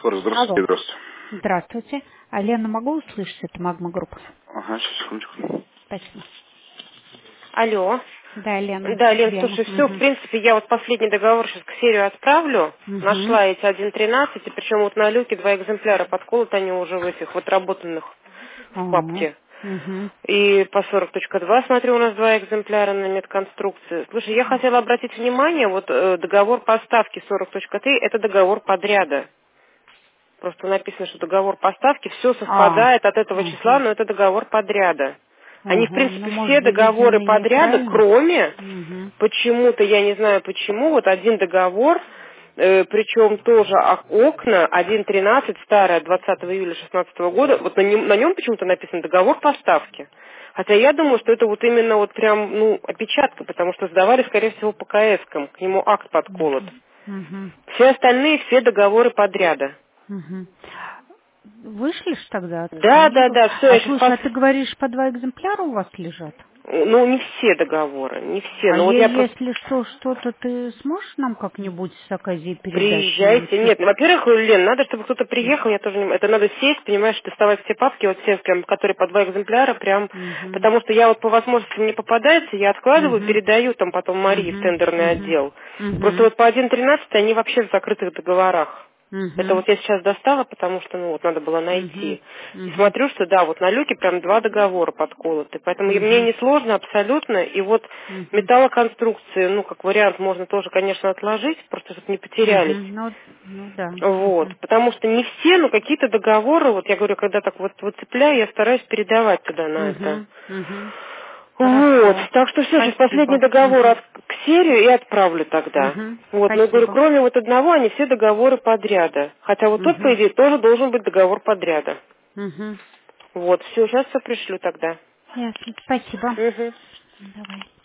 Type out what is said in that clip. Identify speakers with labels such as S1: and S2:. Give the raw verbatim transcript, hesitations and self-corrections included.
S1: Форекс, здравствуйте,
S2: Алло.
S1: здравствуйте.
S2: Здравствуйте. А Лена, могу услышать? Это Магма Групп.
S1: Ага, сейчас, секундочку.
S2: Спасибо.
S3: Алло.
S2: Да, Лена.
S3: Да, Лен,
S2: Вема.
S3: слушай, все, в
S2: Угу.
S3: принципе, я вот последний договор сейчас к серию отправлю.
S2: Угу.
S3: Нашла эти один тринадцать, и причем вот на люке два экземпляра подколоты, они уже в этих вот работанных в
S2: Ага.
S3: папке.
S2: Угу.
S3: И по сорок точка два, смотрю, у нас два экземпляра на медконструкции. Слушай, я хотела обратить внимание, вот э, договор поставки сорок точка три, это договор подряда. Просто написано, что договор поставки, все
S2: А.
S3: совпадает от этого числа,
S2: Угу.
S3: но это договор подряда. Они, в
S2: Угу. Ну,
S3: принципе,
S2: может
S3: все
S2: быть,
S3: договоры
S2: видимо,
S3: подряда,
S2: неправильно.
S3: кроме
S2: Угу.
S3: почему-то, я не знаю почему, вот один договор, э, причем тоже ок- окна, один тринадцать, старый, от двадцатого июля шестнадцатого года, вот на нем, на нем почему-то написан договор поставки. Хотя я думаю, что это вот именно вот прям, ну, опечатка, потому что сдавали, скорее всего, по КС-кам, к нему акт подколот.
S2: Угу.
S3: Все остальные, все договоры подряда.
S2: Угу. Вышли ж тогда,
S3: Да,
S2: отсканируй.
S3: да, да, все,
S2: А
S3: я сейчас
S2: слушай, а ты говоришь, по два экземпляра у вас лежат?
S3: Ну, не все договоры, не все.
S2: А
S3: Но вот
S2: я,
S3: я просто...
S2: если что, что-то ты сможешь нам как-нибудь с оказией передать на
S3: Приезжайте.
S2: эти?
S3: Нет, ну, во-первых, Лен, надо, чтобы кто-то приехал, я тоже не... Это надо сесть, понимаешь, доставать все папки, вот все, прям, которые по два экземпляра, прям...
S2: Угу.
S3: Потому что я вот по возможности мне попадается, я откладываю,
S2: Угу.
S3: передаю там потом Марии в
S2: Угу.
S3: тендерный
S2: Угу.
S3: отдел. Просто
S2: Угу.
S3: вот по один тринадцать они вообще в закрытых договорах. Это
S2: Угу.
S3: вот я сейчас достала, потому что, ну, вот надо было
S2: Угу.
S3: найти. И
S2: Угу.
S3: смотрю, что да, вот на люке прям два договора подколоты. Поэтому и мне
S2: Угу.
S3: не сложно абсолютно. И вот
S2: Угу.
S3: металлоконструкции, ну, как вариант, можно тоже, конечно, отложить, просто чтобы не
S2: Угу.
S3: потерялись.
S2: Ну, ну да.
S3: Вот.
S2: Угу.
S3: Потому что не все, но какие-то договоры, вот я говорю, когда так вот выцепляю, я стараюсь передавать туда на это.
S2: Угу. Угу.
S3: Вот,
S2: Хорошо.
S3: так что все, сейчас последний
S2: Спасибо.
S3: договор
S2: Угу.
S3: от, к серию и отправлю тогда.
S2: Угу.
S3: Вот, но я говорю,
S2: Спасибо.
S3: кроме вот одного, они все договоры подряда. Хотя вот тут, по
S2: Угу.
S3: идее, тоже должен быть договор подряда.
S2: Угу.
S3: Вот, все, сейчас все пришлю тогда.
S2: Ясно. Спасибо.
S3: Угу.
S2: Давай.